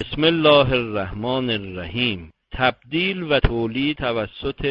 بسم الله الرحمن الرحیم. تبدیل و تولید توسط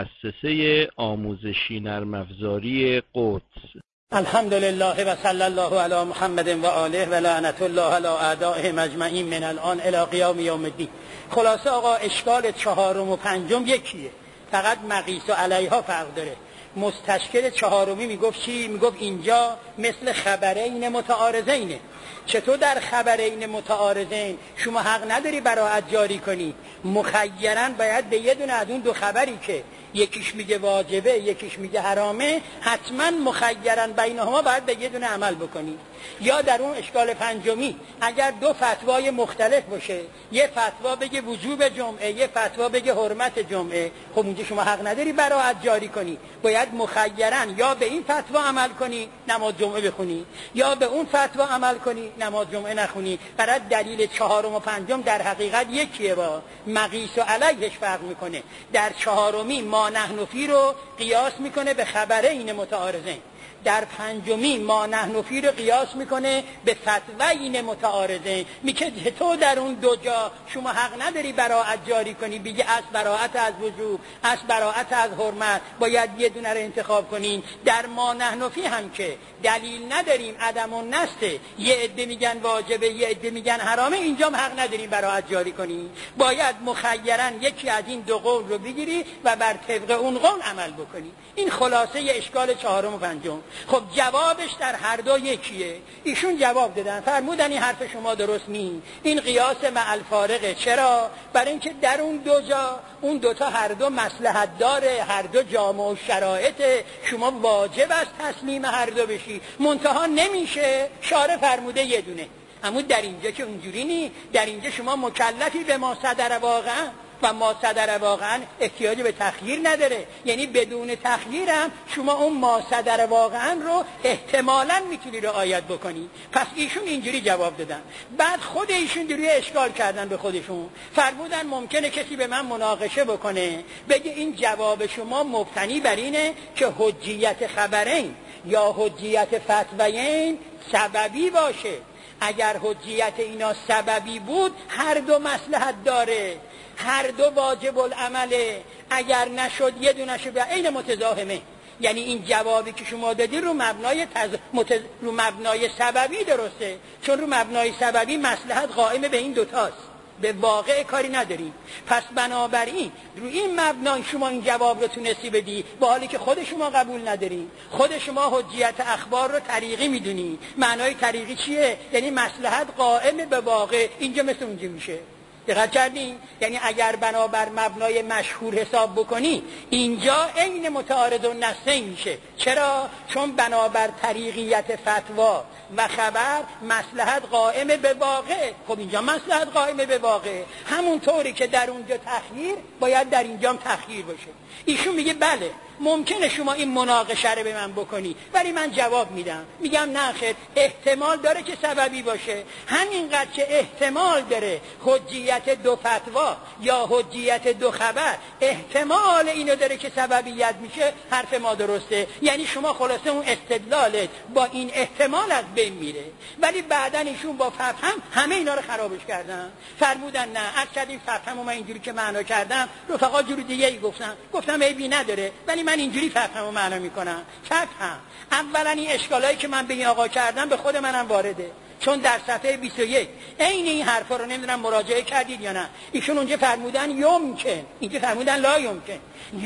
مؤسسه آموزشی نرم افزاری قدس. الحمدلله و صلی الله علی محمد و آله و لعنت الله علی اعدائهم اجمعین من الان الی قیام یوم الدین. خلاصه آقا اشکال چهارم و پنجم یکیه، فقط مقیس و علیها فرق داره. مستشکل چهارمی میگفت چی؟ میگفت اینجا مثل خبرین متعارضینه. چطور در خبرین متعارضین شما حق نداری براءت جاری کنی؟ مخیراً باید به یه دونه از اون دو خبری که یکیش میگه واجبه یکیش میگه حرامه، حتما مخیراً بینهما باید به یه دونه عمل بکنی. یا در اون اشکال پنجمی اگر دو فتوای مختلف باشه، یه فتوا بگه وجوب جمعه، یه فتوا بگه حرمت جمعه، خب اونجا شما حق نداری براءت جاری کنی. باید مخیراً یا به این فتوا عمل کنی نماز جمعه بخونی، یا به اون فتوا عمل کنی نماز جمعه نخونی. برای دلیل چهارم و پنجم در حقیقت یکیه، با مقیس و علیهش فرق میکنه. در چهارمی ما نحن فی رو قیاس میکنه به خبرین متعارضین، در پنجمی ما نحن فی رو قیاس میکنه به فتوین متعارضین. میگه تو در اون دو جا شما حق نداری براءت جاری کنی، بگی از براءت از وجوب از براءت از حرمت، باید یه دونه رو انتخاب کنین. در ما نحن فی هم که دلیل نداریم، عدم النسته، یه عده میگن واجبه یه عده میگن حرامه، اینجا هم حق نداریم براءت جاری کنی. باید مخیراً یکی از این دو قول رو بگیری و بر طبق اون قول عمل بکنی. این خلاصه اشکال چهارم و پنجم. خب جوابش در هر دو یکیه. ایشون جواب دادن، فرمودن این حرف شما درست نی، این قیاس مع الفارقه. چرا؟ برای اینکه در اون دو جا اون دوتا هر دو مصلحت داره، هر دو جامع و شرایطه، شما واجب است تسلیم هر دو بشی، منتها نمیشه. شارع فرموده یه دونه، اما در اینجا که اونجوری نی. در اینجا شما مکلفی به ما صدر واقعا، و ما صدر واقعا احتیاج به تخییر نداره. یعنی بدون تخییر هم شما اون ما صدر واقعا رو احتمالاً میتونی رعایت بکنی. پس ایشون اینجوری جواب دادن. بعد خود ایشون دوری اشکال کردن به خودشون، فرمودن ممکنه کسی به من مناقشه بکنه بگه این جواب شما مبتنی بر اینه که حجیت خبرین یا حجیت فتوین سببی باشه. اگر حجیت اینا سببی بود هر دو مصلحت داره، هر دو واجب العمله، اگر نشد یه دونه شو به عین متضاهمه. یعنی این جوابی که شما دادی رو مبنای سببی درسته، چون رو مبنای سببی مصلحت قائمه به این دوتاست، به واقع کاری نداریم. پس بنابراین رو این مبنا شما این جواب رو تونستی بدی، با حالی که خود شما قبول ندارین. خود شما حجیت اخبار رو طریقی میدونی. معنای طریقی چیه؟ یعنی مصلحت قائم به واقع. اینجا مثل اونجا میشه. دقت کردین؟ یعنی اگر بنابر مبنای مشهور حساب بکنی اینجا عین متعارض النصین میشه. چرا؟ چون بنابر طریقیت فتوا و خبر مصلحت قائم به واقع. خب اینجا مصلحت قائم به واقع، همون طوری که در اونجا تخییر باید در اینجا هم تخییر باشه. ایشون میگه بله ممکنه شما این مناقشه رو به من بکنی، ولی من جواب میدم، میگم نه خیر، احتمال داره که سببی باشه. همینقدر که احتمال داره حجیت دو فتوا یا حجیت دو خبر احتمال اینو داره که سببیت میشه، حرف ما درسته. یعنی شما خلاصه اون استدلالت با این احتمال از بین میره. ولی بعدن ایشون با فهم همه اینا رو خرابش کردن. فرمودن نه، اصلا این فهم من اینجوری که معنا کردم رفقا جور دیگه ای گفتم عیبی نداره، ولی من اینجوری فهمو معنا میکنم. فهم اولا این اشکالایی که من به این آقا کردم به خود منم وارده، چون در صفحه 21 عین این حرفا رو نمیدونم مراجعه کردید یا نه. ایشون اونجا فرمودن یمکن، اینجا فرمودن لا یمکن.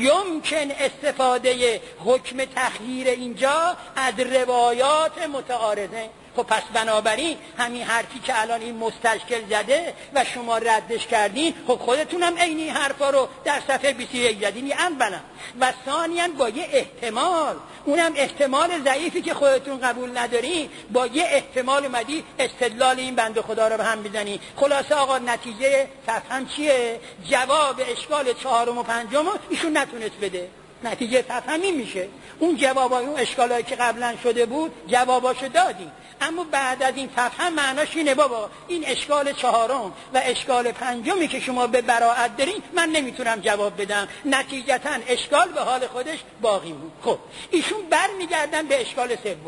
یمکن استفاده حکم تخییر اینجا از روایات متعارضه. خب پس بنابراین همین حرفی که الان این مستشکل زده و شما ردش کردین، خب خودتونم عین این حرفا رو در صفحه 21 زدین. اولا و ثانیاً با یه احتمال، اونم احتمال ضعیفی که خودتون قبول ندارین، با یه احتمال اومدی استدلال این بنده خدا رو به هم بزنی. خلاصه آقا نتیجه فهم چیه؟ جواب اشکال چهارم و پنجم ایشون نتونست بده. نتیجه فهم این میشه اون جوابای اون اشکالایی که قبلا شده بود جواباشو دادیم، اما بعد از این فهم معناش اینه بابا این اشکال چهارم و اشکال پنجمی که شما به براءت دارین من نمیتونم جواب بدم. نتیجتا اشکال به حال خودش باقی بود. خب ایشون برمیگردن به اشکال سوم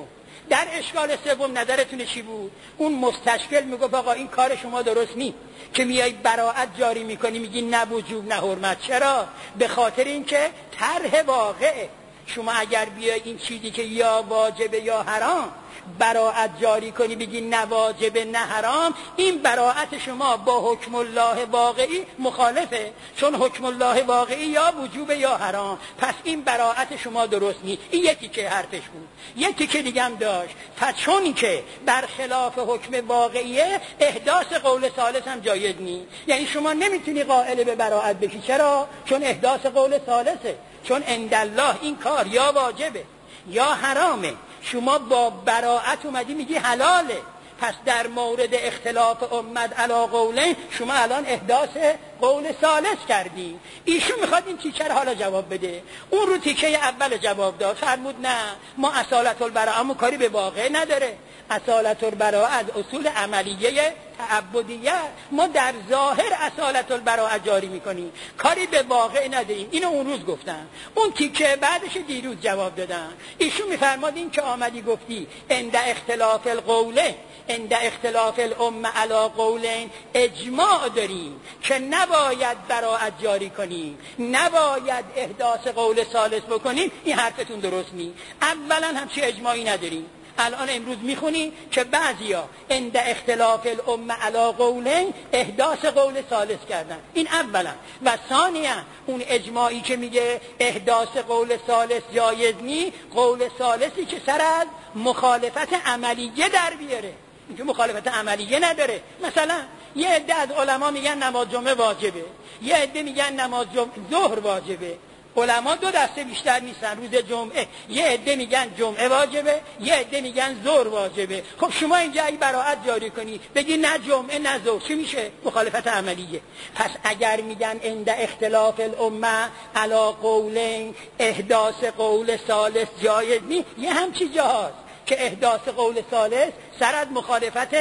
در اشکال سوم نظرتون چی بود؟ اون مستشکل میگفت آقا این کار شما درست نیست که میای براءت جاری میکنی میگی نه وجوب نه حرمت. چرا؟ به خاطر اینکه طرح واقعه. شما اگر بیای این چیزی که یا واجبه یا حرام براءت جاری کنی بگی نه واجبه نه حرام، این براءت شما با حکم الله واقعی مخالفه، چون حکم الله واقعی یا وجوب یا حرام. پس این براءت شما درست نیست. این یکی که حرفش بود. یکی که دیگه هم داشت، پس چون که برخلاف حکم واقعیه احداث قول ثالث هم جایز نیست. یعنی شما نمیتونی قائل به براءت بشی. چرا؟ چون احداث قول ثالثه، چون عندالله این کار یا واجبه یا حرامه. شما با براءت اومدی میگی حلاله. پس در مورد اختلاف امت علی قولین شما الان احداث قول ثالث کردی. ایشون میخواد این تیکه رو حالا جواب بده. اون رو تیکه اول جواب داد، فرمود نه ما اصالت البراءه کاری به واقع نداره. اصالت البراءه از اصول عملیه تعبدیه، ما در ظاهر اصالت البراءه جاری میکنیم، کاری به واقع نداریم. اینو اون روز گفتم. اون تیکه بعدش دیروز جواب دادم. ایشون میفرماد این که آمدی گفتی عند اختلاف القوله، عند اختلاف الامه علی قولین اجماع داریم که نباید براءت جاری کنیم، نباید احداث قول ثالث بکنیم. این حرفتون درست نیست. اولا همچی اجماعی نداریم. الان امروز میخونی که بعضیا عند اختلاف الامه علی قولین احداث قول ثالث کردن. این اولا. و ثانیا اون اجماعی که میگه احداث قول ثالث جایز نی، قول ثالثی که سر از مخالفت عملیه در بیاره. اینکه مخالفت عملیه نداره. مثلا یه عده از علما میگن نماز جمعه واجبه، یه عده میگن نماز ظهر واجبه. علما دو دسته بیشتر نیستن روز جمعه. یه عده میگن جمعه واجبه، یه عده میگن ظهر واجبه. خب شما اینجا ای براءت جاری کنی بگی نه جمعه نه ظهر، چی میشه؟ مخالفت عملیه. پس اگر میگن عند اختلاف الامه علی قولین احداث قول ثالث جایز نیست، یه همچی جاست که احداث قول ثالث سر از مخالفت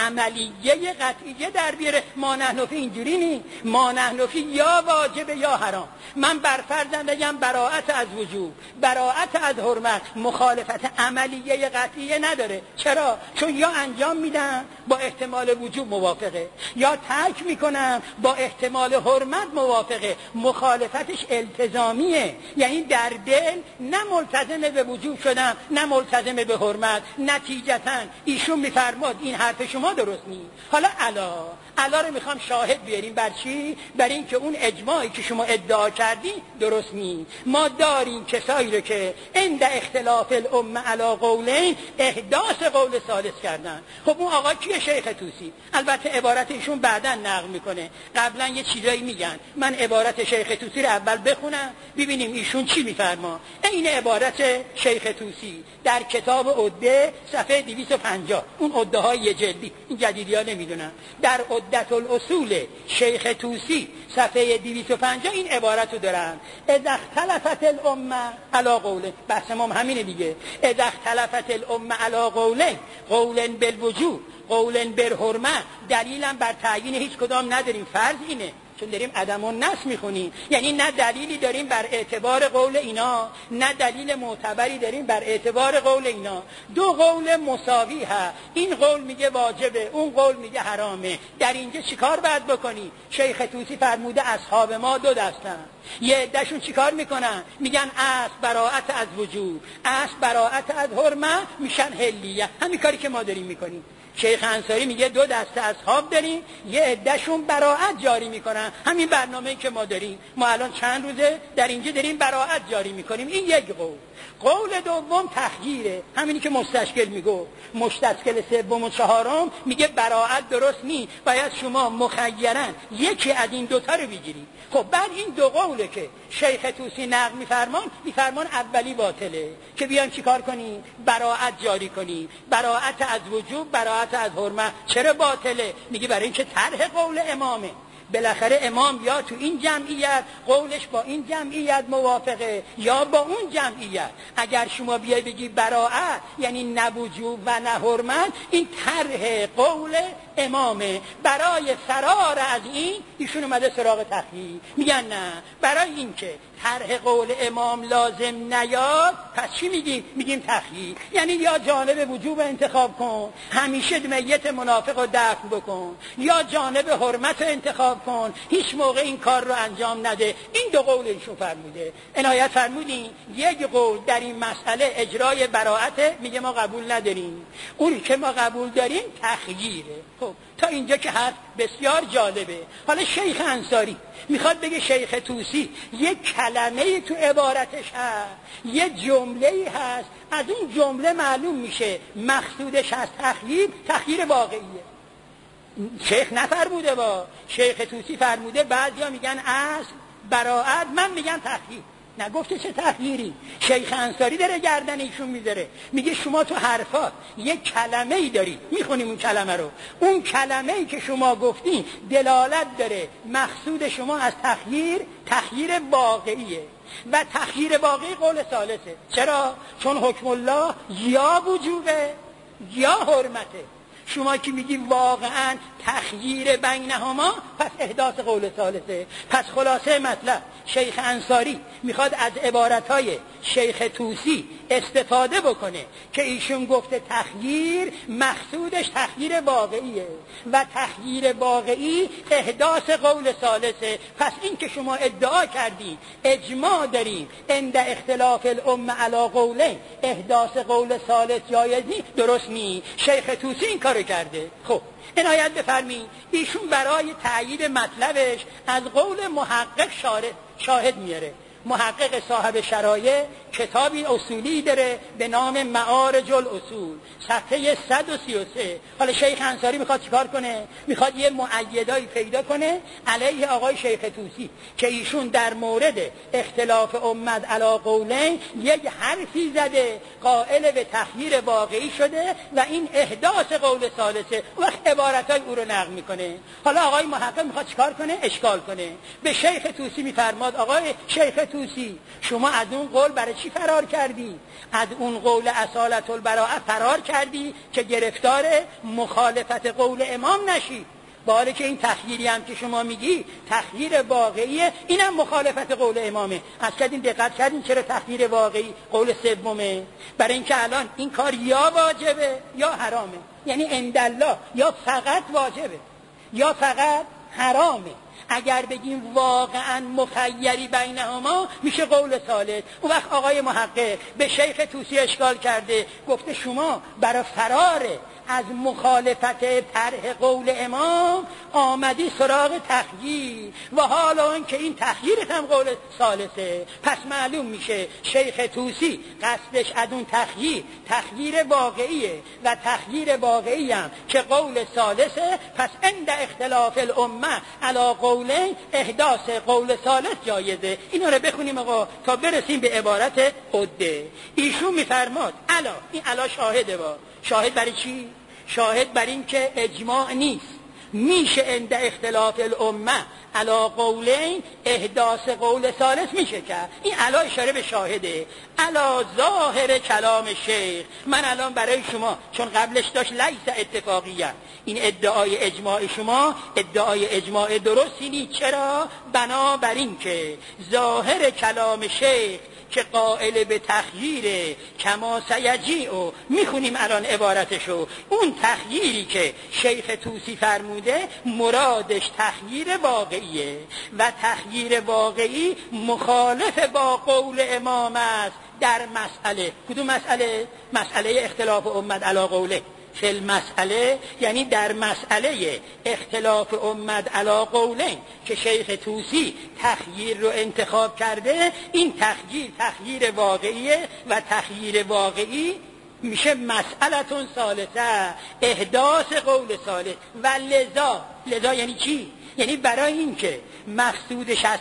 عملیه قطعیه در بیاره. ما نحن فی اینجوری نی، ما نحن فی یا واجب یا حرام. من برفرضم بگم براءت از وجوب، براءت از حرمت، مخالفت عملیه قطعیه نداره. چرا؟ چون یا انجام میدم با احتمال وجوب موافقه، یا ترک میکنم با احتمال حرمت موافقه. مخالفتش التزامیه، یعنی در دل نه ملتزم به وجوب شدم نه ملتزم به حرمت. نتیجتاً ایشون میفرماد این حرف شما درست نیست. حالا علا رو میخوام شاهد بیاریم. بر چی؟ بر این که اون اجماعی که شما ادعا کردی درست نیست. ما داریم کسایی رو که عند اختلاف الامه علی قولین احداث قول ثالث کردن. خب اون آقا کیه؟ شیخ طوسی. البته عبارت ایشون بعداً نقل میکنه، قبلا یه چیزایی میگن. من عبارت شیخ طوسی رو اول بخونم ببینیم ایشون چی میفرما. این عبارت شیخ طوسی در کتاب عده صفحه 250، اون عده های جلدی، این جدیدی ها نمیدونم، در عدت الاصول شیخ طوسی صفحه 250 این عبارت رو دارن: اذا اختلفت الامه علی قوله. بحث ما همینه دیگه. اذا اختلفت الامه علی قوله، قول بالوجوب قول بالحرمه. دلیلم بر تعیین هیچ کدام نداریم، فرض اینه چون داریم عدم النص میخونیم، یعنی نه دلیلی داریم بر اعتبار قول اینا نه دلیل معتبری داریم بر اعتبار قول اینا. دو قول مساوی ها، این قول میگه واجبه، اون قول میگه حرامه. در اینجا چیکار باید بکنی؟ شیخ طوسی فرموده اصحاب ما دو دستن. یه عدهشون چیکار میکنن؟ میگن اصل براءت از وجوب، اصل براءت از حرمه، میشن حلیه. همین کاری که ما داریم میکنیم. شیخ انصاری میگه دو دسته اصحاب داریم، یه عدهشون براءت جاری میکنن. همین برنامه‌ای که ما داریم، ما الان چند روزه در اینجا داریم براءت جاری میکنیم. این یک قول. قول دوم تخییره، همینی که مستشکل میگه. مستشکل سوم و چهارم میگه براءت درست نیست، باید شما مخیراً یکی از این دوتا رو بگیری. خب بعد این دو قوله که شیخ طوسی نقل میفرمان اولی باطله، که بیایم چیکار کنیم؟ براءت جاری کنیم، براءت از وجوب، براءت از حرمت. چرا باطله؟ میگه برای اینکه طرح قول امامه، بالاخره امام یا تو این جمعیت قولش با این جمعیت موافقه یا با اون جمعیت. اگر شما بیای بگی براءت یعنی نه وجوب و نه حرمت، این طرح قول امامه. برای فرار از این ایشون اومده سراغ تخییر، میگن نه، برای این که طرح قول امام لازم نیاد پس چی میگیم؟ میگیم تخییر. یعنی یا جانب وجوب انتخاب کن، همیشه میت منافق رو دفن بکن، یا جانب حرمت رو انتخاب کن، هیچ موقع این کار رو انجام نده. این دو قول ایشون فرموده. عنایت فرمودین یک قول در این مسئله اجرای براءت، میگه ما قبول نداریم، اون که ما قبول داریم تخییره. خب تا اینجا که حرف بسیار جالبه. حالا شیخ انصاری میخواد بگه شیخ طوسی یک کلمه تو عبارتش هست، یه جمله هست، از اون جمله معلوم میشه مقصودش از تخییر واقعیه. شیخ نفرموده، با شیخ طوسی فرموده. بعضیا میگن اصل براءت، من میگم تخییر. نگفته چه تخییری. شیخ انصاری داره گردن ایشون میذاره، میگه شما تو حرفات یک کلمه ای داری، میخونیم اون کلمه رو، اون کلمه ای که شما گفتی دلالت داره مقصود شما از تخییر واقعیه و تخییر واقعی قول ثالثه. چرا؟ چون حکم الله یا وجوبه یا حرمته. شما که میگی واقعا تخییر بینهما، پس احداث قول ثالثه. پس خلاصه مطلب شیخ انصاری میخواد از عبارتهای شیخ طوسی استفاده بکنه که ایشون گفته تخییر مقصودش تخییر واقعیه و تخییر واقعی احداث قول ثالثه. پس این که شما ادعا کردین اجماع داریم عند اختلاف الامه علی قولین احداث قول ثالث جایزی، درست نی. شیخ طوسی این کارو کرده. خب عنایت بفرمایید ایشون برای تأیید مطلبش از قول محقق شاهد میاره. محقق صاحب شرایع کتابی اصولی داره به نام معارج الاصول، صفحه 133. حالا شیخ انصاری میخواد چیکار کنه؟ میخواد یه مؤیدایی پیدا کنه علیه آقای شیخ طوسی که ایشون در مورد اختلاف امت علی قولین یک حرفی زده قائل به تخییر واقعی شده و این احداث قول ثالثه. وقت عبارتای او رو نقل میکنه. حالا آقای محقق میخواد چیکار کنه؟ اشکال کنه. به شیخ طوسی میفرماد آقای شیخ طوسی شما از اون قول برای چی فرار کردی؟ از اون قول اصالت البراءه فرار کردی که گرفتار مخالفت قول امام نشی. با حالی که این تخییری هم که شما میگی تخییر واقعیه، اینم مخالفت قول امامه. از کردین دقت کردین چرا تخییر واقعی قول سومه؟ برای اینکه الان این کار یا واجبه یا حرامه. یعنی عندالله یا فقط واجبه یا فقط حرامه. اگر بگیم واقعا مخیری بینهما میشه قول ثالث. اون وقت آقای محقق به شیخ طوسی اشکال کرده، گفته شما برای فرار از مخالفت طرح قول امام آمدی سراغ تخییر و حالا این که این تخییرت هم قول ثالثه. پس معلوم میشه شیخ طوسی قصدش از اون تخییر واقعیه و تخییر واقعی هم که قول ثالثه. پس عند اختلاف الامه علی قولین احداث قول ثالث جایزه. اینا رو بخونیم آقا تا برسیم به عبارت عده. ایشون میفرماد الا، این الا شاهده. با شاهد برای چی؟ شاهد بر این که اجماع نیست، میشه عند اختلاف الامه علی قولین احداث قول ثالث میشه کرد. این علا اشاره به شاهده. علا ظاهر کلام شیخ. من الان برای شما چون قبلش داشت لیس اتفاقیه، این ادعای اجماع شما ادعای اجماع درستی نیست. چرا؟ بنابراین که ظاهر کلام شیخ که قائل به تخییر کما سیجیء، میخونیم الان عبارتشو، اون تخییری که شیخ طوسی فرموده مرادش تخییر واقعیه و تخییر واقعی مخالف با قول امام است در مسئله. کدوم مسئله؟ مسئله اختلاف امت علی قوله. فی مسئله یعنی در مسئله اختلاف امت علی قولین که شیخ طوسی تخییر رو انتخاب کرده. این تخییر واقعیه و تخییر واقعی میشه مسئلتون ثالثه، احداث قول ثالث. و لذا یعنی چی؟ یعنی برای این که مقصودش از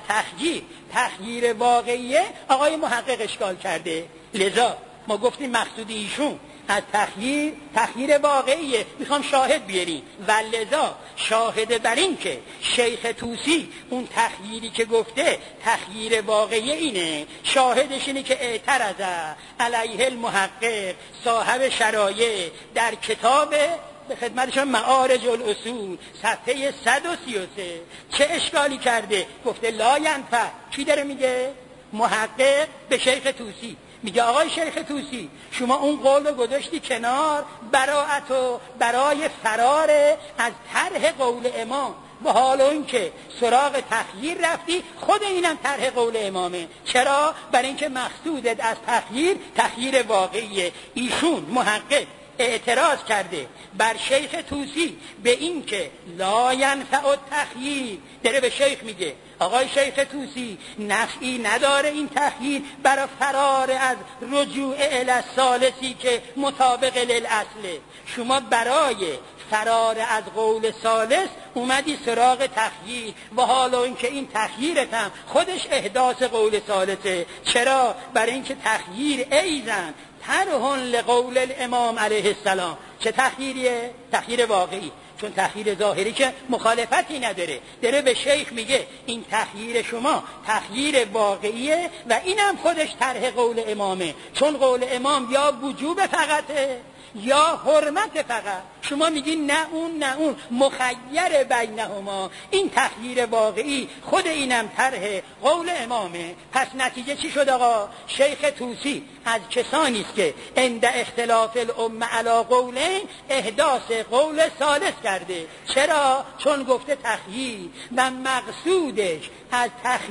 تخییر واقعیه آقای محقق اشکال کرده. لذا ما گفتیم مقصود ایشون از تخییر واقعیه، میخوام شاهد بیاریم. ولذا شاهد بر این که شیخ طوسی اون تخییری که گفته تخییر واقعی اینه، شاهدش اینه که اعترض علیه المحقق صاحب شرایع در کتاب به خدمتشون معارج الاصول صفحه 133 چه اشکالی کرده؟ گفته لا ینفع. کی داره میگه؟ محقق به شیخ طوسی میگه آقای شیخ طوسی شما اون قول رو گذاشتی کنار، براءتو برای فرار از طرح قول امام، و حالا این که سراغ تخییر رفتی، خود اینم طرح قول امامه. چرا؟ برای اینکه مقصودت از تخییر واقعیه. ایشون محقق اعتراض کرده بر شیخ طوسی به این که لا ینفع التخییر، داره به شیخ میگه آقای شیخ طوسی نفعی نداره این تخییر برای فرار از رجوع الی الثالثی که مطابق للاصله. شما برای فرار از قول ثالث اومدی سراغ تخییر، و حالا اینکه این تخییرت هم خودش احداث قول ثالثه. چرا؟ برای اینکه تخییر ایزن طرح لقول الامام علیه السلام. چه تخییریه؟ تخییر واقعی، چون تخییر ظاهری که مخالفتی نداره. داره به شیخ میگه این تخییر شما تخییر واقعیه و اینم خودش طرح قول امامه، چون قول امام یا وجوب فقطه یا حرمت فقط. شما میگین نه اون مخیر بینهما. این تخییر واقعی خود اینم طرح قول امامه. پس نتیجه چی شد آقا؟ شیخ طوسی از کسانی است که عند اختلاف الامه علی قولین احداث قول ثالث کرده. چرا؟ چون گفته تخییر و مقصودش از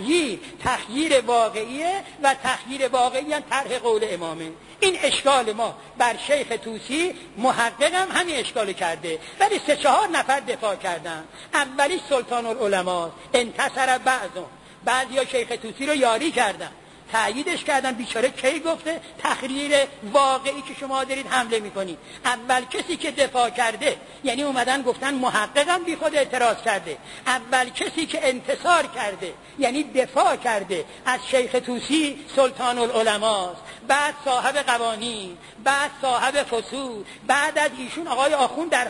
تخییر واقعیه و تخییر واقعی هم طرح قول امامه. این اشکال ما بر شیخ طوسی، محقق هم همین اشکال کرده، ولی 3-4 نفر دفاع کردن. اولی سلطان العلماء انتصر بعضیا شیخ طوسی رو یاری کردن، تأییدش کردن. بیچاره کی گفته تخییر واقعی که شما دارید حمله میکنید؟ اول کسی که دفاع کرده، یعنی اومدن گفتن محققم بی خود اعتراض کرده. اول کسی که انتصار کرده یعنی دفاع کرده از شیخ طوسی سلطان العلماء، بعد صاحب قوانین، بعد صاحب فصول، بعد از ایشون آقای آخوند در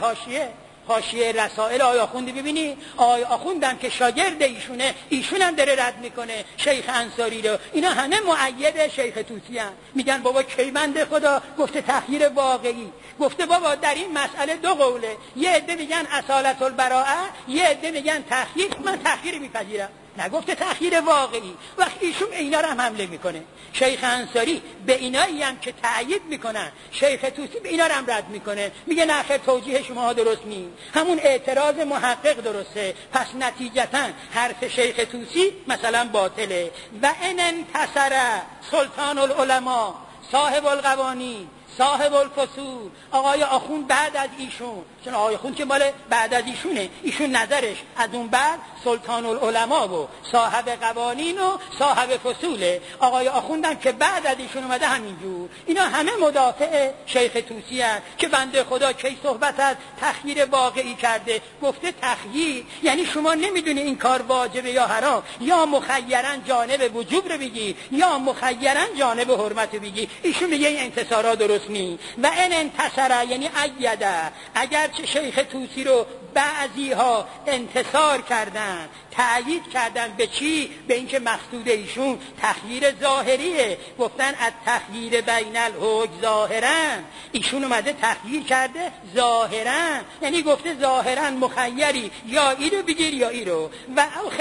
حاشیه رسائل آقای آخوندی. ببینی آقای آخوندم که شاگرد ایشونه، ایشونم داره رد میکنه شیخ انصاری رو. اینا همه مؤید شیخ طوسی هستند. میگن بابا کی بنده خدا گفته تخییر واقعی؟ گفته بابا در این مسئله 2 قوله، یه عده میگن اصالت البراءه، یه عده میگن تخییر. من تخییر میپذیرم، نگفته تخییر واقعی. وقتی ایشون اینا رو هم حمله میکنه، شیخ انصاری به اینایی هم که تأیید میکنن شیخ طوسی به اینا رو هم رد میکنه، میگه نه خیر توجیه شما درست نیست، همون اعتراض محقق درسته. پس نتیجتا حرف شیخ طوسی مثلا باطله. و ان انتصر سلطان العلماء صاحب القوانین صاحب الفصول، آقای آخوند بعد از ایشون، چون آقای آخوند که مال بعد از ایشونه، ایشون نظرش از اون بعد سلطان العلماء و صاحب قوانین و صاحب فصوله. آقای آخوندم که بعد از ایشون اومده همینجور. اینا همه مدافع شیخ طوسی هست که بنده خدا کی صحبت از تخییر واقعی کرده. گفته تخییر یعنی شما نمیدونی این کار واجبه یا حرام، یا مخیرن جانب وجوب رو بگی یا مخیرن جانب حرمت رو بگی. ایشون میگه این انتصارات درست نیست. و ان انتصر یعنی ایده، اگرچه شیخ طوسی رو بعضی ها انتصار کردن، تأیید کردن به چی؟ به اینکه مقصود ایشون تخییر ظاهریه. گفتن از تخییر بین الحج ظاهرا، ایشون اومده تخییر کرده ظاهرا، یعنی گفته ظاهرا مخیری یا ای رو بگیر یا ای رو. و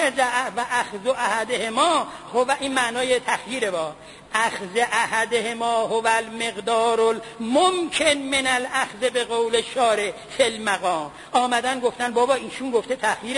اخذ احدهما هو، این معنای تخییره. با اخذ احدهما هو المقدار الممکن من الاخذ به قول شارع فی المقام. آمدن گفتن بابا ایشون گفته تخییر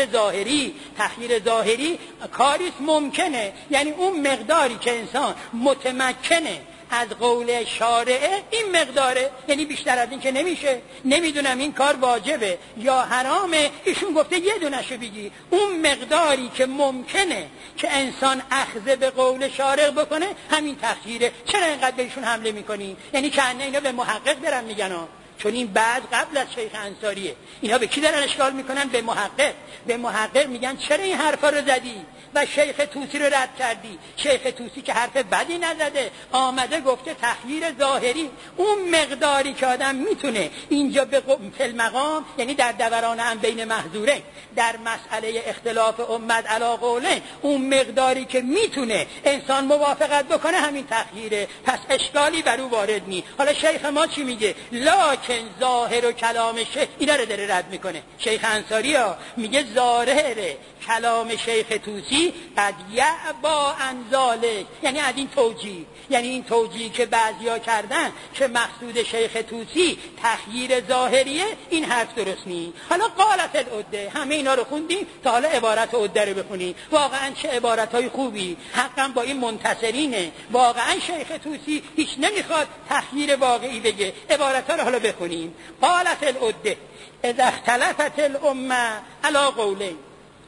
ظاهری کاریست ممکنه، یعنی اون مقداری که انسان متمکنه از قول شارعه این مقداره، یعنی بیشتر از این که نمیشه. نمیدونم این کار واجبه یا حرامه، ایشون گفته یه دونشو بگی. اون مقداری که ممکنه که انسان اخذ به قول شارع بکنه همین تخییره. چرا اینقدر بهشون حمله میکنی؟ یعنی که اینا به محقق دارن میگن چون این بعد قبل از شیخ انصاریه. اینا به کی دارن اشکال میکنن؟ به محقق. به محقق میگن چرا این حرفا رو زدی و شیخ طوسی رو رد کردی؟ شیخ طوسی که حرف بدی نزده، آمده گفته تخییر ظاهری. اون مقداری که آدم میتونه اینجا به فی مقام، یعنی در دوران هم بین محظورین، در مسئله اختلاف امت علی قولین، اون مقداری که میتونه انسان موافقت بکنه همین تخییره، پس اشکالی بر او وارد نی. حالا شیخ ما چی میگه؟ لکن ظاهر و کلام شیخ، اینا رو داره رد میکنه. شیخ انصاری ها میگه ظاهر کلام شیخ طوسی قد یعبا انزاله، یعنی از این توجیه، یعنی این توجیه که بعضیا کردن که مقصود شیخ طوسی تخییر ظاهریه، این حرف درست نی. حالا قالت العده، همه اینا رو خوندیم تا حالا عبارت عده رو بخونیم. واقعا چه عبارتای خوبی، حقا با این منتصرینه. واقعا شیخ طوسی هیچ نمیخواد تخییر واقعی بگه. عبارتها رو حالا بخونیم. قالت العده اذا اختلفت الامه علی قولین،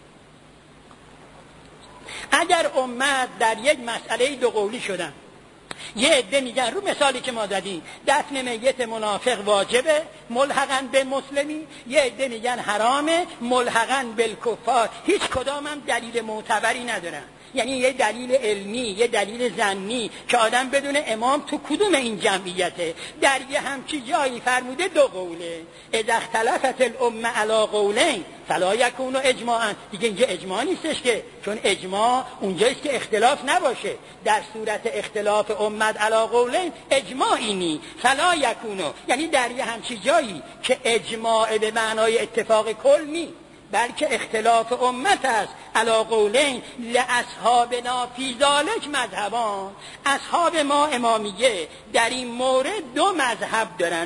اگر امت در یک مسئله دو قولی شدن، یه عده میگن رو مثالی که ما زدیم دفن میت منافق واجبه ملحقاً به مسلمی، یه عده میگن حرامه ملحقاً بالکفار. هیچ کدام هم دلیل معتبری ندارن، یعنی یه دلیل علمی، یه دلیل ظنی که آدم بدونه امام تو کدوم این جمعیته. در یه همچی جایی فرموده دو قوله، اذا اختلفت الامه علی قولین فلا یکون اجماعا. دیگه اینجا اجماع نیستش که، چون اجماع اونجاییست که اختلاف نباشه. در صورت اختلاف امت علی قولین اجماعی نی، فلا یکون، یعنی در یه همچی جایی که اجماع به معنای اتفاق کل نی، بلکه اختلاف امت است علی قولین لاصحابنا فی ذلک مذهبان. اصحاب ما امامیه در این مورد دو مذهب دارن.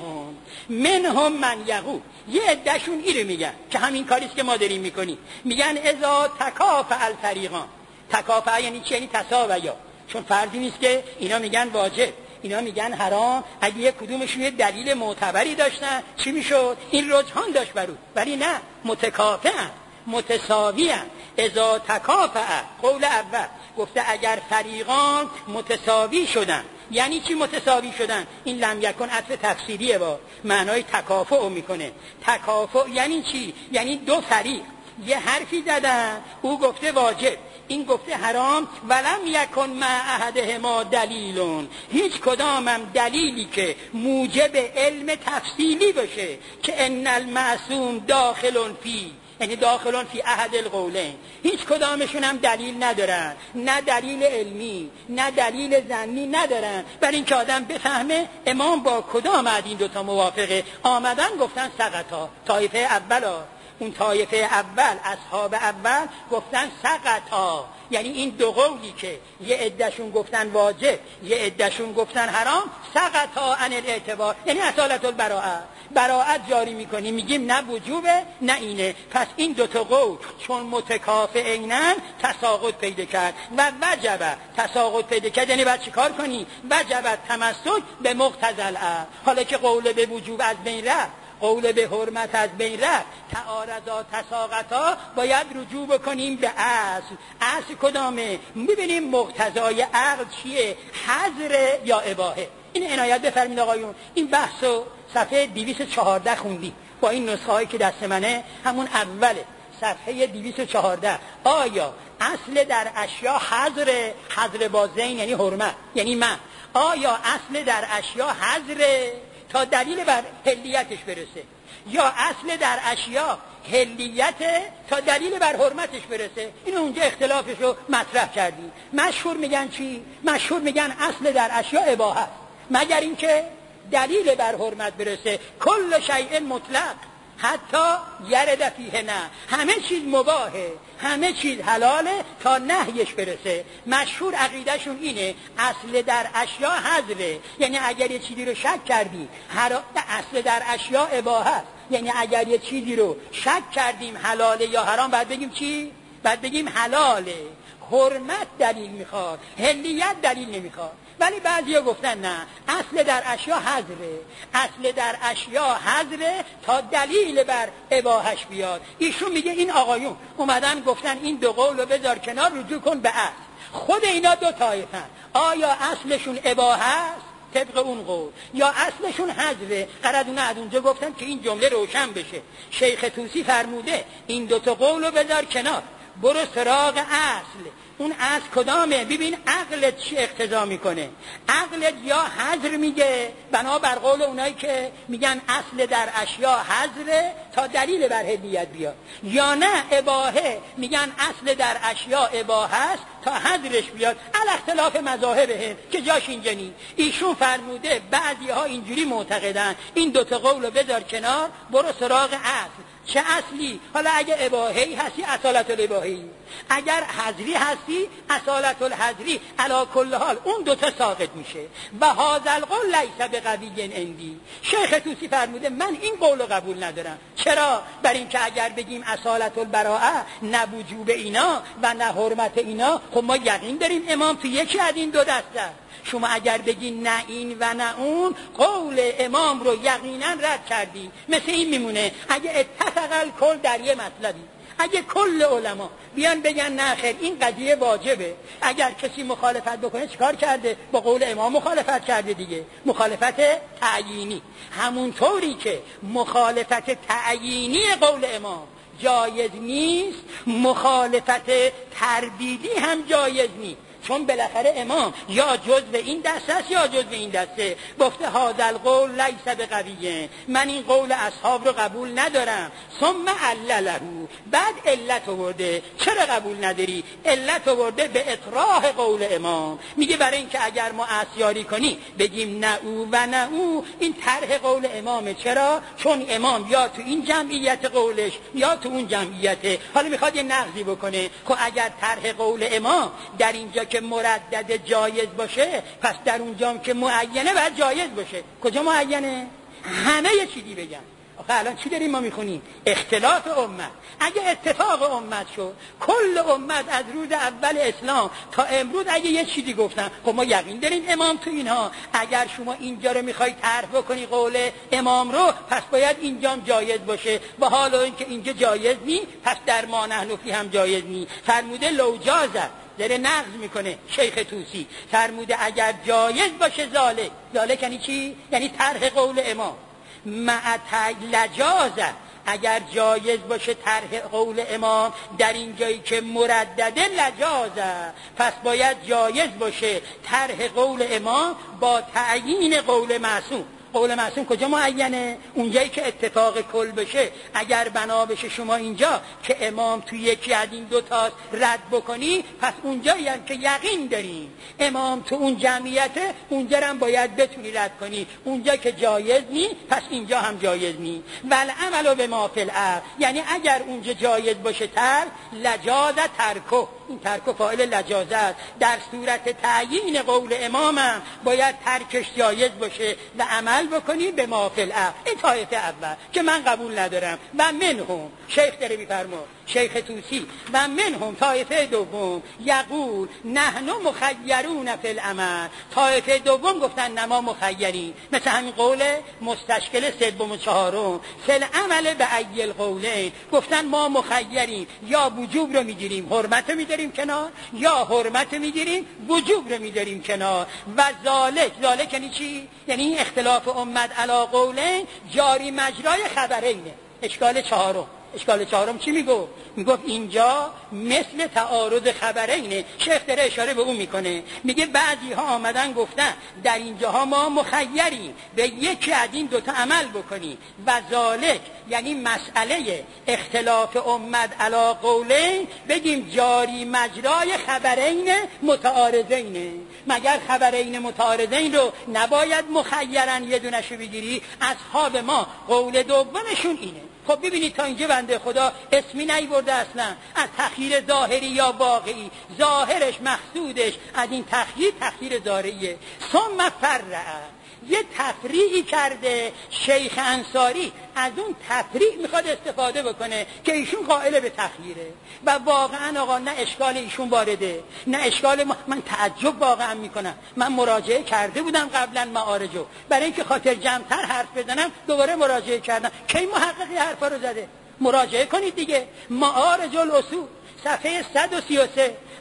منهم من یقول، یه عدهشون اینو میگن که همین کاریست که ما داریم میکنیم، میگن اذا تکافأ الفریقان. تکافأ یعنی چی؟ یعنی تساویا، چون فرضی نیست که اینا میگن واجب اینا میگن حرام. اگه یک کدومشون یه دلیل معتبری داشتن چی میشد؟ این رجحان داشت برو، ولی نه، متکافئن متساویان. اذا تکافأ، قول اول گفته اگر فریقان متساوی شدن. یعنی چی متساوی شدن؟ این لم یکن عطف تفسیریه، با معنای تکافؤ میکنه. تکافؤ یعنی چی؟ یعنی دو فریق یه حرفی زدن، او گفته واجب، این گفته حرام، ولم یکن مع احدهما دلیلون، هیچ کدامم دلیلی که موجب علم تفصیلی باشه که ان المعصوم داخل فی، یعنی داخلون فی احد القولین. هیچ کدامشون هم دلیل ندارن، نه دلیل علمی نه دلیل ظنی ندارن، برای اینکه آدم بفهمه امام با کدام از این دوتا موافقه. آمدن گفتن سقطا، طایفه اولا، اون طایفه اول اصحاب اول گفتن سقطا، یعنی این دو قولی که یه عدهشون گفتن واجب یه عدهشون گفتن حرام، سقطا عن الاعتبار، یعنی اصالت البراءه، براءت جاری میکنیم، میگیم نه وجوبه نه اینه. پس این دوتا قول چون متکافئینن تساقط پیدا کرد و وجب تساقط پیدا کرد، یعنی باید چی کار کنی؟ وجب تمسک به مقتضی الامر. حالا که قول به وجوب از بین رفت، قول به حرمت از بین رفت، تعارضا تساقطا، باید رجوع بکنیم به اصل. اصل کدامه؟ میبینیم مقتضای عقل چیه؟ حظر یا اباحه. این عنایت بفرمین آقایون. این بحثو صفحه 214 خوندی با این نسخه هایی که دست منه، همون اوله صفحه 214. آیا اصل در اشیا حظر با زین یعنی حرمت یعنی من، آیا اصل در اشیا حظر تا دلیل بر حلیتش برسه، یا اصل در اشیا حلیت تا دلیل بر حرمتش برسه؟ اینو اونجا اختلافش رو مطرح کردیم. مشهور میگن چی؟ مشهور میگن اصل در اشیا اباحه، مگر اینکه دلیل بر حرمت برسه. کل شیء مطلق حتی یرد فیه نه، همه چیز مباهه، همه چیز حلاله تا نهیش برسه. مشهور عقیدهشون اینه اصل در اشیا حظره، یعنی اگر یه چیزی رو شک کردی اصل در اشیا اباحه است، یعنی اگر یه چیزی رو شک کردیم حلاله یا حرام، بعد بگیم چی؟ بعد بگیم حلاله. حرمت دلیل میخواد، حلیت دلیل نمیخواد. ولی بعضیا گفتن نه، اصل در اشیا حظره، اصل در اشیا حظره تا دلیل بر اباحش بیاد. ایشون میگه این آقایون اومدن گفتن این دو قول رو بذار کنار، رجوع کن به اصل. خود اینا دو طایفن، آیا اصلشون اباحه است طبق اون قول یا اصلشون حذفه. قرادونه از اونجا گفتن که این جمله روشن بشه. شیخ طوسی فرموده این دوتا قول رو بذار کنار، برو سراغ اصل. اون اصل کدامه؟ ببین عقلت چی اقتضا میکنه. عقلت یا حذر میگه بنابر قول اونایی که میگن اصل در اشیا حذره تا دلیل بر حلیت بیاد، یا نه اباحه میگن اصل در اشیا اباحه است تا حذرش بیاد. علی اختلاف مذاهبه که جاش اینجا نی. ایشون فرموده بعضی ها اینجوری معتقدن این دوتا قول رو بذار کنار، برو سراغ اصل. چه اصلی؟ حالا اگه اباحه‌ای هستی اصالت الاباحه‌ای، اگر حذری هستی اصالت الحذری. علی کل حال اون دوتا ساقط میشه. و هذا القول لیس بقوی عندی. شیخ طوسی فرموده من این قول رو قبول ندارم. چرا؟ برای اینکه اگر بگیم اصالت البراءه نه وجوب اینا و نه حرمت اینا، خب ما یقین داریم امام تو یکی از این دو دسته. شما اگر بگین نه این و نه اون، قول امام رو یقینا رد کردی. مثل این میمونه اگه اتفق الکل در یه مطلبی، اگه کل علما بیان بگن نه خیر این قضیه واجبه، اگر کسی مخالفت بکنه چیکار کرده؟ با قول امام مخالفت کرده دیگه، مخالفت تعیینی. همونطوری که مخالفت تعیینی قول امام جایز نیست، مخالفت تردیدی هم جایز نیست. چون بالاخره امام یا جزء این دسته است یا جزء این دسته. گفته هذا القول لیس بقوی، من این قول اصحاب رو قبول ندارم. ثم علله، بعد علت آورده. چرا قبول نداری؟ علت آورده به اطراح قول امام. میگه برای اینکه اگر ما عصیاری کنی بگیم نه او و نه او، این طرح قول امامه. چرا؟ چون امام یا تو این جمعیت قولش یا تو اون جمعیته. حالا میخواد یه نقضی بکنه. خب اگر طرح قول امام در اینجا که مردد جایز باشه، پس در اونجام که معینه باید جایز باشه. کجا معینه؟ همه یه چیزی بگن. آخه الان چی داریم ما میخونیم؟ اختلاف امت. اگه اتفاق امت شد، کل امت از روز اول اسلام تا امروز اگه یه چیزی گفتن، خب ما یقین داریم امام تو اینها. اگر شما اینجا رو میخوای طرح بکنی قول امام رو، پس باید اینجام جایز باشه. و حالا اینکه اینجا جایز نی، پس در ما نحن فی هم جایز نی. فرموده لو جازه، داره نقض میکنه شیخ طوسی. فرموده اگر جایز باشه ذالک یعنی چی؟ یعنی طرح قول امام مع لجازه. اگر جایز باشه طرح قول امام در این جایی که مردده لجازه، پس باید جایز باشه طرح قول امام با تعیین قول معصوم. قول معصوم کجا معینه؟ اونجایی که اتفاق کل بشه. اگر بنا بشه شما اینجا که امام توی یکی از این دو تا رد بکنی، پس اونجایی هم که یقین داریم امام تو اون جمعیته، اونجا هم باید بتونی رد کنی. اونجا که جایز نی، پس اینجا هم جایز نی. والعمل بما فی العقل، یعنی اگر اونجا جایز باشه تر لجازه ترکو، این ترکو فاعل لجازه است. در صورت تعیین قول امامم باید ترکش جایز باشه و عمل بکنی به ما فی العقل. این طایفه اول که من قبول ندارم. و منهم، شیخ داره میفرما، شیخ طوسی، و منهم طایفه دوم یقول نحن مخیرون فی العمل. طایفه دوم گفتن نما مخیرین، مثل همین قول مستشکل سوم و چهارم فی العمل به ای القولین. گفتن ما مخیرین، یا وجوب رو میگیریم حرمت رو میداریم کنار، یا حرمت رو میگیریم وجوب رو میداریم کنار. و ذالک یعنی چی؟ یعنی این اختلاف امت علی قولین جاری مجرای خبرینه. اشکال چهارم چی میگو؟ میگفت اینجا مثل تعارض خبرینه. شیخ داره اشاره به اون میکنه، میگه بعضی ها آمدن گفتن در اینجاها ما مخیریم به یکی از این دوتا عمل بکنی. و ذالک یعنی مسئله اختلاف امت علی قولین بگیم جاری مجرای خبرین متعارضینه. مگر خبرین متعارضین رو نباید مخیرن یه دونشو بگیری؟ اصحاب ما قول دومشون اینه. خب ببینید تا اینجا بنده خدا اسمی نیورده اصلا از تخییر ظاهری یا واقعی. ظاهرش مقصودش از این تخییر ظاهریه. ثم فرع، یه تفریعی کرده شیخ انصاری، از اون تفریع میخواد استفاده بکنه که ایشون قائل به تخییره. و واقعا آقا نه اشکال ایشون وارده نه اشکال ما. من تعجب واقعا میکنم. من مراجعه کرده بودم قبلا معارجو، برای اینکه خاطر جمع‌تر حرف بزنم دوباره مراجعه کردم. کی محققی حرفا رو زده؟ مراجعه کنید دیگه. معارج الاصول صفحه 133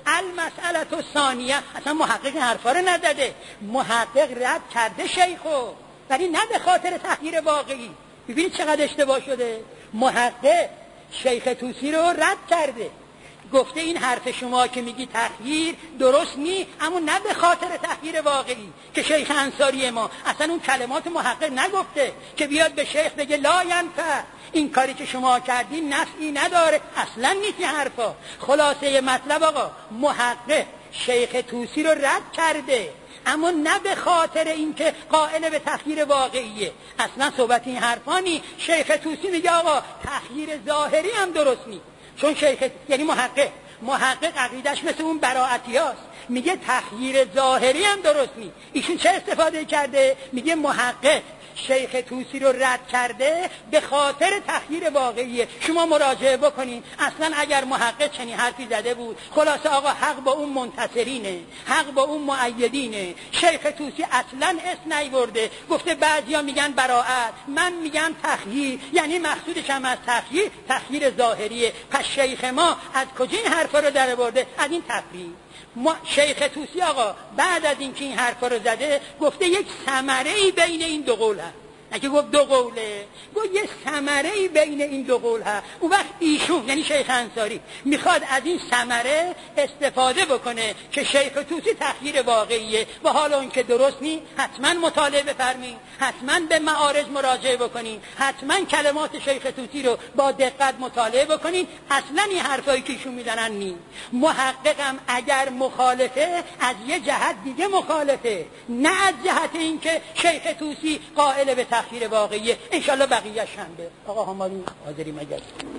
المسئله الثانیه، اصلا محقق حرفا رو نداده، محقق رد کرده شیخو، ولی نه به خاطر تغییر واقعی. ببینید چقدر اشتباه شده. محقق شیخ طوسی رو رد کرده، گفته این حرف شما که میگی تغییر درست نی، اما نه به خاطر تغییر واقعی. که شیخ انصاری ما اصلا اون کلمات محقق نگفته که بیاد به شیخ بگه لا ینفع، این کاری که شما کردین نفعی نداره، اصلا نیست این حرفا. خلاصه مطلب آقا، محقق شیخ طوسی رو رد کرده، اما نه به خاطر اینکه قائل به تغییر واقعیه. اصلا صحبت این حرفانی. شیخ طوسی میگه آقا تغییر ظاهری هم درست نیست، چون شیخ یعنی محقق عقیدش مثل اون براعتی هاست، میگه تغییر ظاهری هم درست نیست. ایشون چه استفاده کرده؟ میگه محقق شیخ طوسی رو رد کرده به خاطر تغییر واقعیه. شما مراجعه بکنین، اصلا اگر محقق چنین حرفی زده بود، خلاصه آقا حق با اون منتصرینه، حق با اون مؤیدینه. شیخ طوسی اصلا اسم نیورده، گفته بعضیا میگن براعت، من میگم تغییر، یعنی مقصودش هم از تغییر ظاهریه. پس شیخ ما از کجا این حرفا رو در آورده؟ از این تفریق. شیخ طوسی آقا بعد از اینکه این حرفا رو زده، گفته یک ثمره‌ای بین این دو قول هست. اگه گفت دو قوله، گفت یه ثمره‌ای بین این دو قول هست. اون وقت ایشون یعنی شیخ انصاری میخواد از این ثمره استفاده بکنه که شیخ طوسی تغییر واقعیه و حالا اون که درست نی. حتما مطالعه بفرمین، حتما به معارج مراجعه بکنین، حتما کلمات شیخ طوسی رو با دقت مطالعه بکنین. اصلا این حرفایی که ایشون میزنن نی. محققم اگر مخالفه، از یه جهت دیگه مخالفه، نه از جهت اینکه شیخ طوسی قائل به تغییر واقعیه. انشالله بقیه شنبه. آقا هماری حاضریم اگر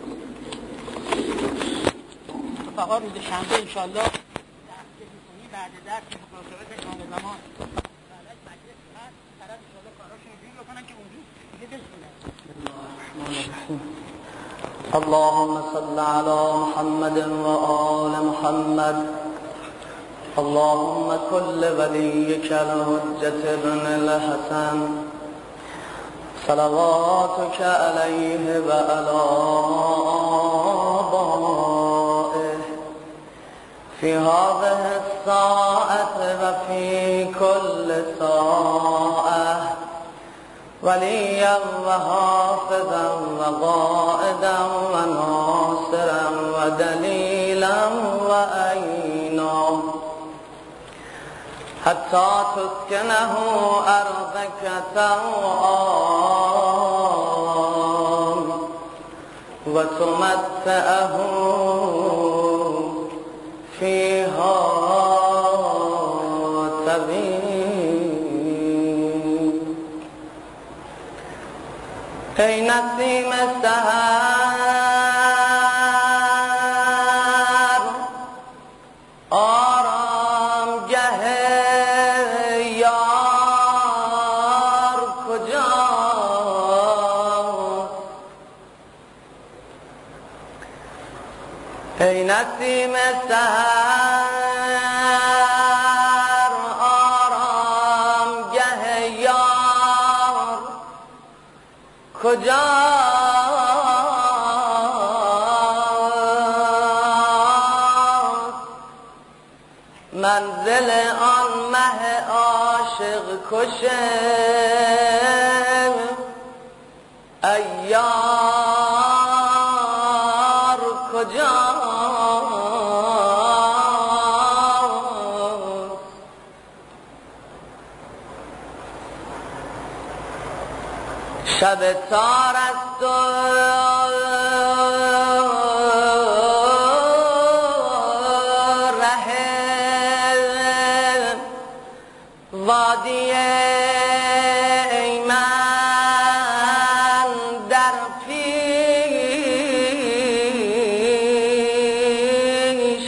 فقط روز شنبه انشالله درس کنی، بعد درس مکاتبه امام زمان بعد مجلس هست، طرف انشالله کاراشون رو جوری بکنن که اونجور دیگه بسکنن. اللهم صل على محمد وآل محمد. اللهم كل وليك الحجة بن الحسن صلواتك عليه وعلى آبائه في هذه الساعة وفي كل ساعة وليا وحافظا وقائدا وناصرا ودليلا وعينا حتى تسكنه أرضك طوعا وتمتعه فيها طويلا. ای نسیم سحر آرام گه یار کجاست؟ ای نسیم سحر آرام گه یار کجاست؟ منزل آن مه عاشق کشه ایار کجاست؟ شب تار است و ره وادی ایمن در پیش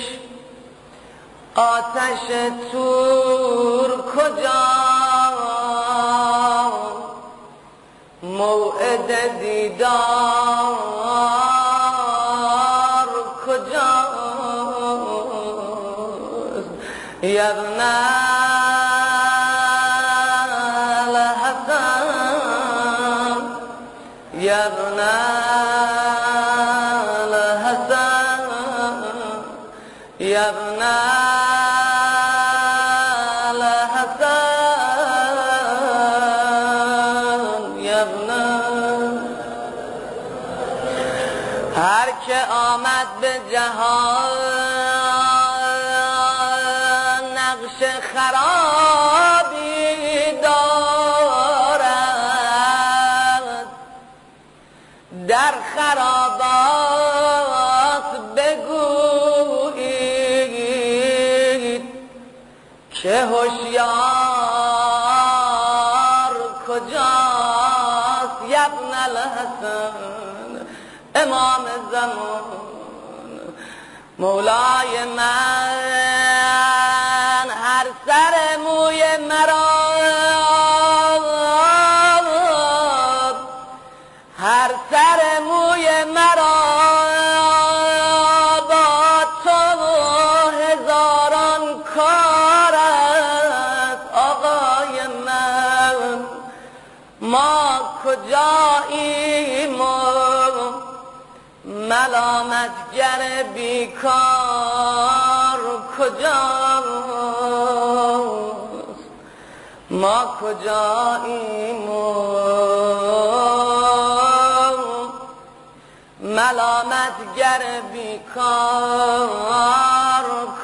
آتش تور کجا؟ موعد دیدار کجاست؟ یبن الحسن یبن الحسن یا ابن الحسن یا ابن. هر که آمد به جهان نقش خرابی دارد، در خرابات بگویید که هوشیار کجاست. یا ابن الحسن امام زمان مولای من، هر سر موی مرا هر سر موی مرا با تو هزاران کار است. آقای من ما کجاییم ملامتگر بیکار کجاست؟ ما کجاییم ملامتگر بیکار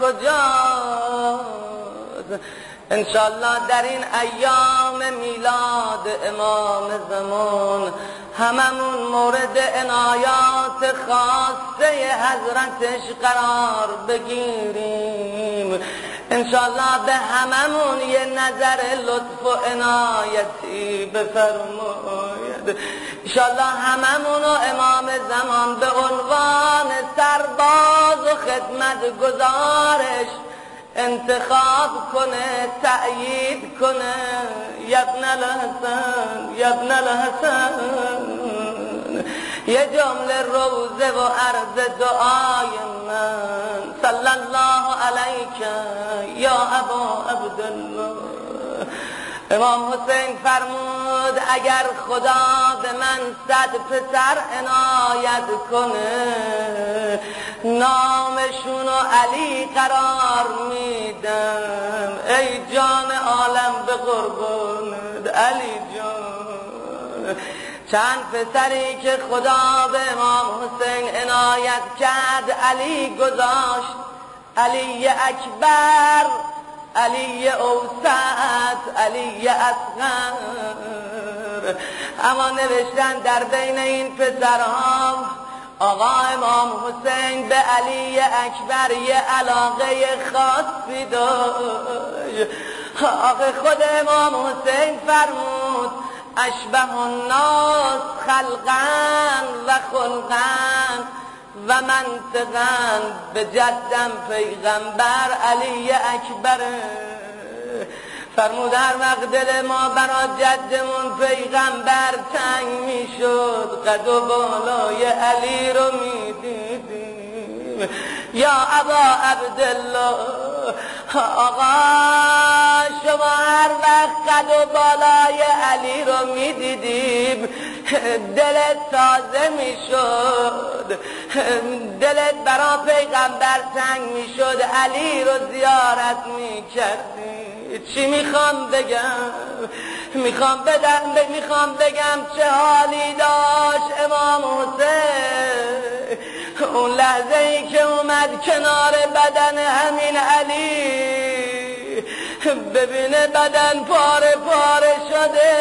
کجاست؟ انشالله در این ایام میلاد امام زمان هممون مورد عنایات خاصه حضرتش قرار بگیریم. انشالله به هممون یه نظر لطف و عنایتی بفرماید. انشالله هممون و امام زمان به عنوان سرباز و خدمت گزارش انتخاب کنه، تأیید کنه. یا ابن الحسن یا ابن الحسن. یه جمله روزه و عرض دعای من صلی الله علیک یا ابا عبدالله. امام حسین فرمود اگر خدا به من 100 پسر عنایت کنه نامشونو علی قرار میدم. ای جان عالم به قربانت علی جان. چند پسری که خدا به امام حسین عنایت کرد علی گذاشت، علی اکبر، علی اوسط، علی اصغر. اما نوشتن در بین این پسرها آقا امام حسین به علی اکبر یه علاقه خاصی داشت. آقا خود امام حسین فرمود اشبه الناس خلقا و خلقا و منطقا به جدم پیغمبر علی اکبر. فرمود هر وقت دل ما برا جدمون پیغمبر تنگ می شد قد و بالای علی رو می دیدیم. یا ابا عبدالله، آقا شما هر وقت قد و بالای علی رو می دیدیم دلت تازه می شد، دلت برا پیغمبر تنگ می شد، علی رو زیارت می کردی. چی میخوام بگم؟ میخوام بگم چه حالی داشت امام حسین اون لحظه ای که اومد کنار بدن همین علی، ببینه بدن پاره پاره شده،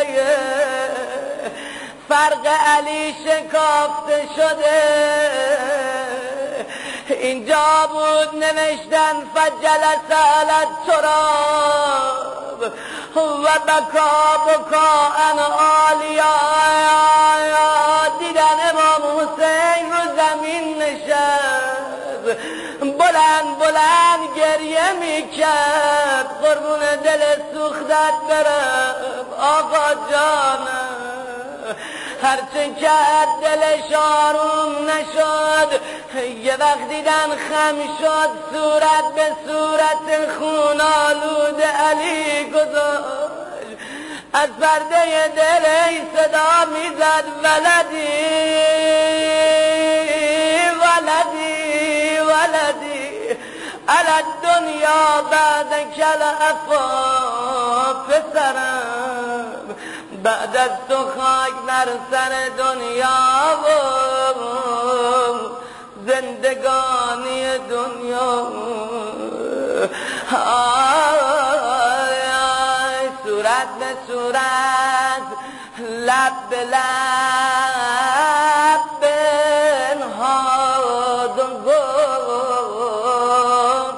فرق علی شکافته شده. اینجا بود نوشتن فجلس علی التراب و بکا ان عالیا. دیدن امام حسین رو زمین نشست، بلند گریه میکرد. قربون دل سوختت برم آقا جانم، هرچه کرد دلش آروم نشد. یه وقت دیدن خم شد، صورت به صورت خون آلود علی گذاشت. از پرده دل ای صدا میزد ولدی ولدی ولدی. علی الدنیا بعد کل افا پسرم بعد از تو خاک بر سر دنیا و زندگانی دنیا صورت به صورت لب به لب بنهاد و گفت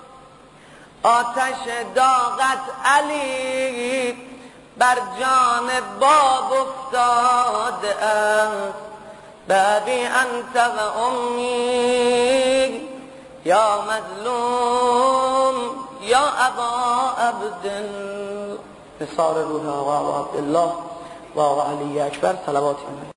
آتش داغت علی بر جان باب افتاده است بابی انت و امی یا مظلوم یا ابا عبدالله نثار روح آقا عبدالله و آقا علی اکبر صلوات